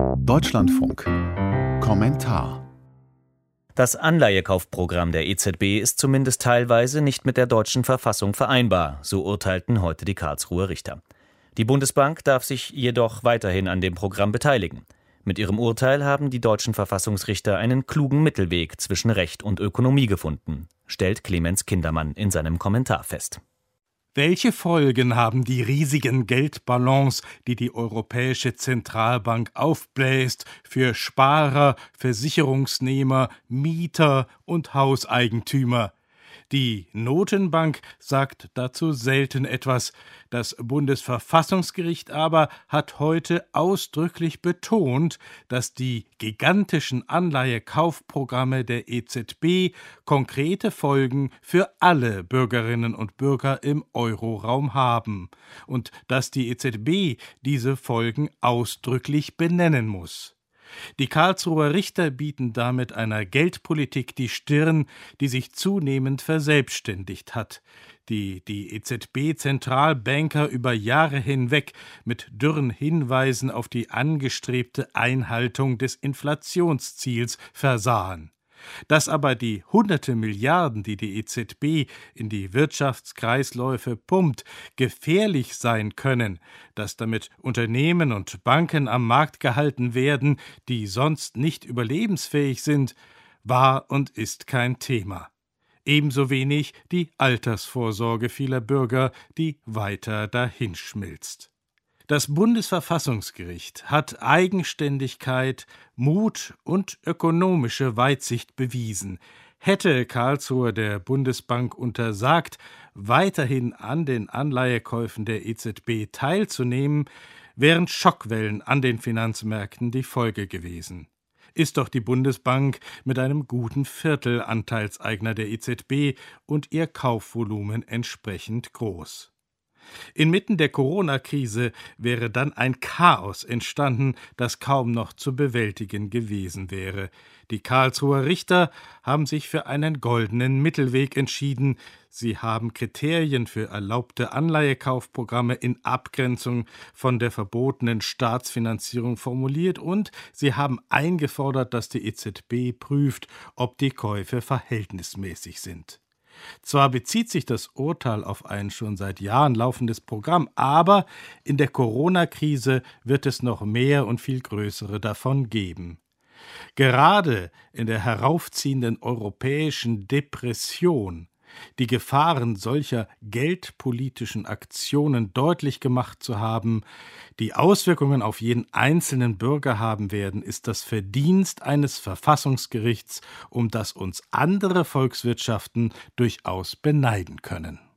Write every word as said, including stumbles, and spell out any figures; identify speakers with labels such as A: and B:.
A: Deutschlandfunk. Kommentar.
B: Das Anleihekaufprogramm der E Z B ist zumindest teilweise nicht mit der deutschen Verfassung vereinbar, so urteilten heute die Karlsruher Richter. Die Bundesbank darf sich jedoch weiterhin an dem Programm beteiligen. Mit ihrem Urteil haben die deutschen Verfassungsrichter einen klugen Mittelweg zwischen Recht und Ökonomie gefunden, stellt Clemens Kindermann in seinem Kommentar fest.
C: Welche Folgen haben die riesigen Geldballons, die die Europäische Zentralbank aufbläst, für Sparer, Versicherungsnehmer, Mieter und Hauseigentümer? Die Notenbank sagt dazu selten etwas. Das Bundesverfassungsgericht aber hat heute ausdrücklich betont, dass die gigantischen Anleihekaufprogramme der E Z B konkrete Folgen für alle Bürgerinnen und Bürger im Euroraum haben und dass die E Z B diese Folgen ausdrücklich benennen muss. Die Karlsruher Richter bieten damit einer Geldpolitik die Stirn, die sich zunehmend verselbstständigt hat, die die E Z B-Zentralbanker über Jahre hinweg mit dürren Hinweisen auf die angestrebte Einhaltung des Inflationsziels versahen. Dass aber die hunderte Milliarden, die die E Z B in die Wirtschaftskreisläufe pumpt, gefährlich sein können, dass damit Unternehmen und Banken am Markt gehalten werden, die sonst nicht überlebensfähig sind, war und ist kein Thema. Ebenso wenig die Altersvorsorge vieler Bürger, die weiter dahinschmilzt. Das Bundesverfassungsgericht hat Eigenständigkeit, Mut und ökonomische Weitsicht bewiesen. Hätte Karlsruhe der Bundesbank untersagt, weiterhin an den Anleihekäufen der E Z B teilzunehmen, wären Schockwellen an den Finanzmärkten die Folge gewesen. Ist doch die Bundesbank mit einem guten Viertel Anteilseigner der E Z B und ihr Kaufvolumen entsprechend groß. Inmitten der Corona-Krise wäre dann ein Chaos entstanden, das kaum noch zu bewältigen gewesen wäre. Die Karlsruher Richter haben sich für einen goldenen Mittelweg entschieden. Sie haben Kriterien für erlaubte Anleihekaufprogramme in Abgrenzung von der verbotenen Staatsfinanzierung formuliert und sie haben eingefordert, dass die E Z B prüft, ob die Käufe verhältnismäßig sind. Zwar bezieht sich das Urteil auf ein schon seit Jahren laufendes Programm, aber in der Corona-Krise wird es noch mehr und viel größere davon geben. Gerade in der heraufziehenden europäischen Depression die Gefahren solcher geldpolitischen Aktionen deutlich gemacht zu haben, die Auswirkungen auf jeden einzelnen Bürger haben werden, ist das Verdienst eines Verfassungsgerichts, um das uns andere Volkswirtschaften durchaus beneiden können.